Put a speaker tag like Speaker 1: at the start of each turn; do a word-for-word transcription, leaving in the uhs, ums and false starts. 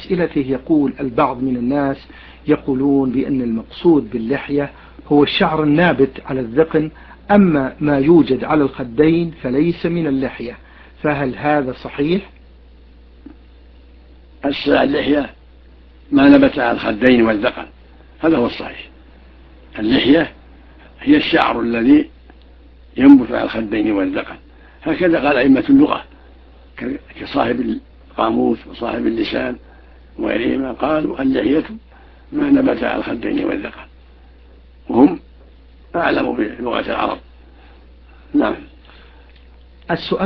Speaker 1: أسئلته يقول: البعض من الناس يقولون بأن المقصود باللحية هو الشعر النابت على الذقن، أما ما يوجد على الخدين فليس من اللحية، فهل هذا صحيح؟
Speaker 2: الصلاة اللحية ما نبت على الخدين والذقن، هذا هو الصحيح. اللحية هي الشعر الذي ينبت على الخدين والذقن، هكذا قال أئمة اللغة كصاحب القاموس وصاحب اللسان وغيرهما، قالوا اللحية ما نبت على الخدين والذقن، وهم أعلم بلغة العرب. نعم.
Speaker 1: السؤال